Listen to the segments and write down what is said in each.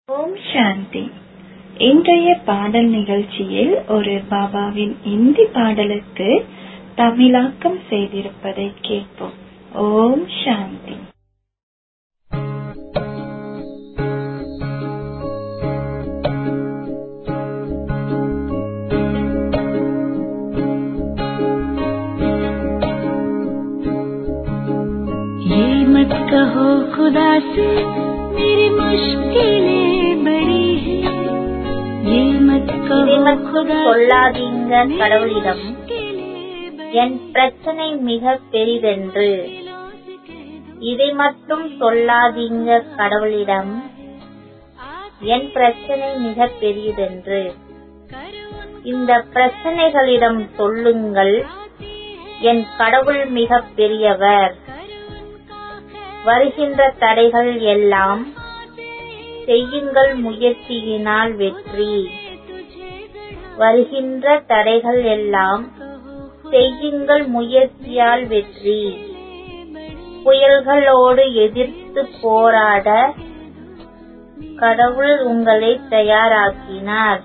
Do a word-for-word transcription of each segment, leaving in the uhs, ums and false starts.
ஓம் சாந்தி. இன்றைய பாடல் நிகழ்ச்சியில் ஒரு பாபாவின் இந்தி பாடலுக்கு தமிழாக்கம் செய்திருப்பதை கேட்போம். ஓம் சாந்தி. ये मत कहो खुदा से मेरी मुश्किलें बड़ी है, ये मत कहो खुदा சொல்லாதீங்க கடவுளிடம் என் பிரச்சனை மிக பெரிதென்று. இதை மட்டும் சொல்லாதீங்க கடவுளிடம் என் பிரச்சனை மிக பெரியதென்று. இந்த பிரச்சனைகளிடம் சொல்லுங்கள் என் கடவுள் மிக பெரியவர். வருகின்ற தடைகள் எல்லாம் செய்யுங்கள் முயற்சியினால் வெற்றி. வருகின்ற தடைகள் எல்லாம் செய்யுங்கள் முயற்சியால் வெற்றி. புயல்களோடு எதிர்த்து போராட கடவுள் உங்களை தயாராக்கினார்.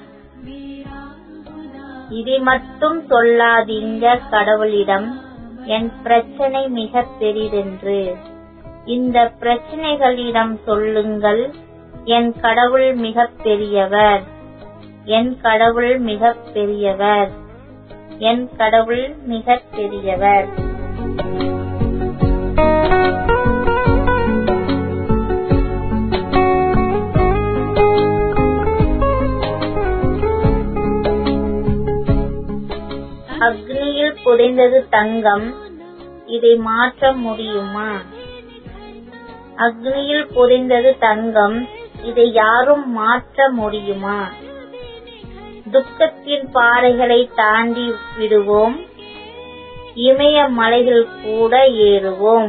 இதை மட்டும் சொல்லாதீங்க கடவுளிடம் என் பிரச்சனை மிக பெரிதென்று. இந்த பிரச்சனைகளிடம் சொல்லுங்கள் என் கடவுள் மிக பெரியவர். என் கடவுள் மிக பெரியவர். என் கடவுள் மிக பெரியவர். அக்னியில் புதைந்தது தங்கம், இதை மாற்ற முடியுமா? அக்னியில் புதைந்தது தங்கம், இதை யாரும் மாற்ற முடியுமா? துக்கத்தின் பாறைகளை தாண்டி விடுவோம், இமய மலைகள் கூட ஏறுவோம்.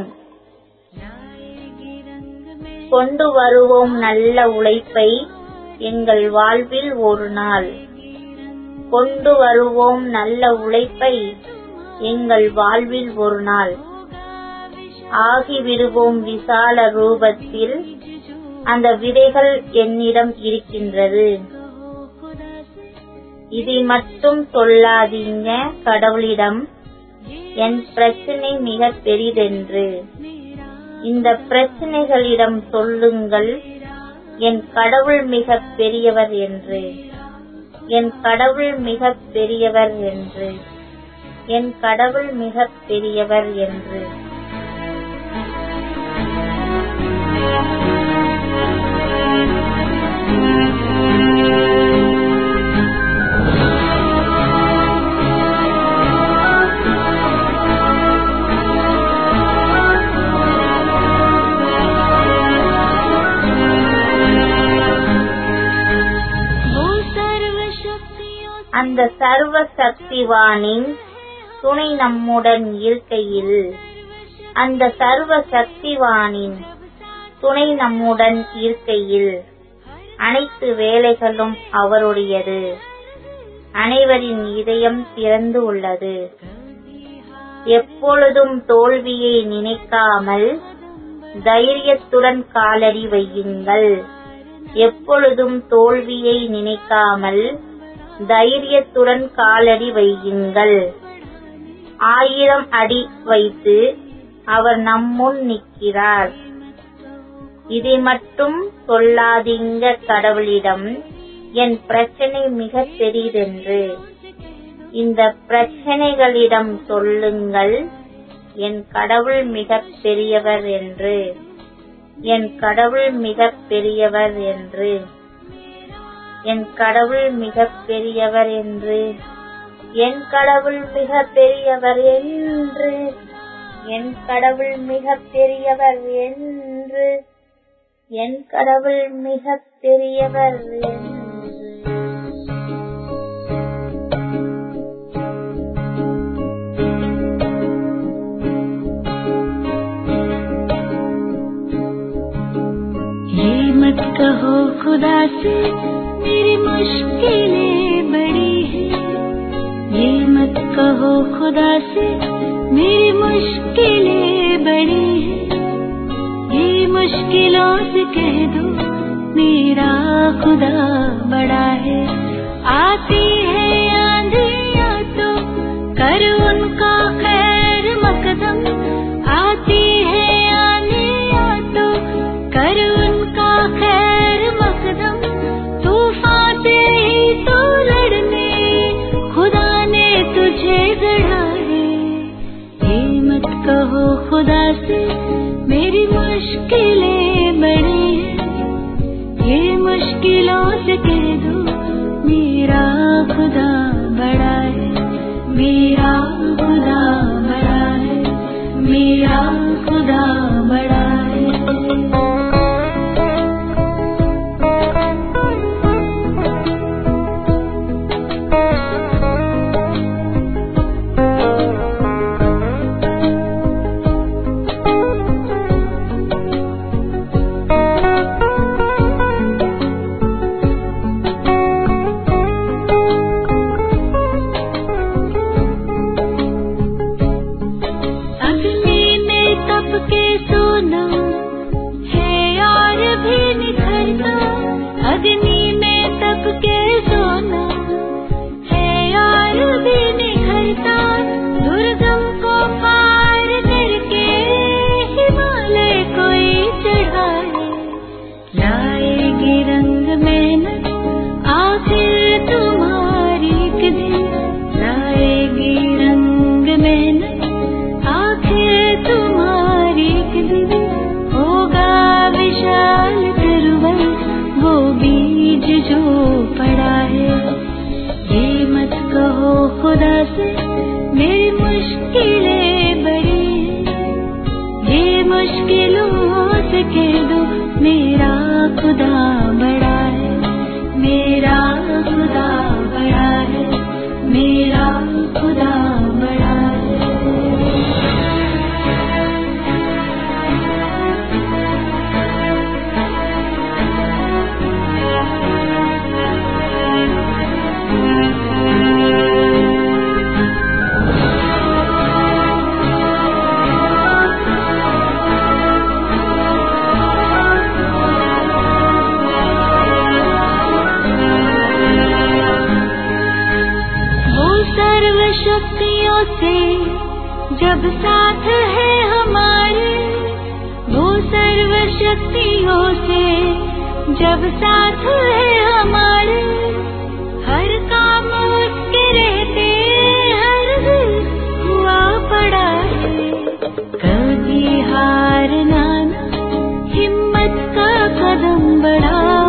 கொண்டு வருவோம் நல்ல உழைப்பை எங்கள் வாழ்வில் ஒரு நாள். கொண்டு வருவோம் நல்ல உழைப்பை எங்கள் வாழ்வில் ஒரு நாள். ஆகிவிடுவோம் விசால ரூபத்தில், அந்த விதைகள் என்னிடம் இருக்கின்றது. இதை மட்டும் சொல்லாதீங்க கடவுளிடம் என் பிரச்சனை மிக பெரிதென்று. இந்த பிரச்சனைகளிடம் சொல்லுங்கள் என் கடவுள் மிக பெரியவர் என்று. என் கடவுள் மிக பெரியவர் என்று. என் கடவுள் மிக பெரியவர் என்று. அந்த சர்வ சக்திவானின் துணை நம்முடன் இருக்கையில், அந்த சர்வ சக்திவானின் துணை நம்முடன் இருக்கையில் அனைத்து வேலைகளும் அவருடையது. அனைவரின் இதயம் திறந்து உள்ளது. எப்பொழுதும் தோல்வியை நினைக்காமல் தைரியத்துடன் காலடி வையுங்கள். எப்பொழுதும் தோல்வியை நினைக்காமல் தைரியத்துடன் காலடி வையுங்கள். ஆயிரம் அடி வைத்து அவர் நம்முன் நிற்கிறார். இதை மட்டும் சொல்லாதீங்க கடவுளிடம் என் பிரச்சனை மிக பெரிதென்று. இந்த பிரச்சனைகளிடம் சொல்லுங்கள் என் கடவுள் மிக பெரியவர் என்று. என் கடவுள் மிக பெரியவர் என்று. என் கடவுள் மிக பெரியவர் என்று. என் கடவுள் மிக பெரியவர் என்று. என் கடவுள் மிக பெரியவர் என்று. என் கடவுள் மிக பெரியவர் என்று. ये मत कहो खुदा से मेरी मुश्किलें बड़ी है, ये मत कहो खुदा से मेरी मुश्किलें बड़ी है, ये मुश्किलों से कह दो मेरा खुदा बड़ा है। आती है आंधियाँ तो कर उनका खैर मकदम, आती है आंधियाँ तो कर उनका खैर मकदम। तूफान से ही तो लड़ने खुदा ने तुझे गढ़ा है। ये मत कहो खुदा से मेरी मुश्किलें बड़ी हैं, ये मुश्किलों से कह दो मेरा खुदा बड़ा है। मेरा खुदा बड़ा है, मेरा खुदा बड़ा है। खुदा से मेरी मुश्किलें बड़ी हैं, ये मुश्किलों से कह दो मेरा खुदा बड़ा है। मेरा खुदा बड़ा है, मेरा खुदा बड़ा है। शक्तियों से जब साथ है हमारे, वो सर्व शक्तियों से जब साथ है हमारे, हर काम उसके रहते हर दिल हुआ पड़ा है। कभी हारना ना, हिम्मत का कदम बढ़ा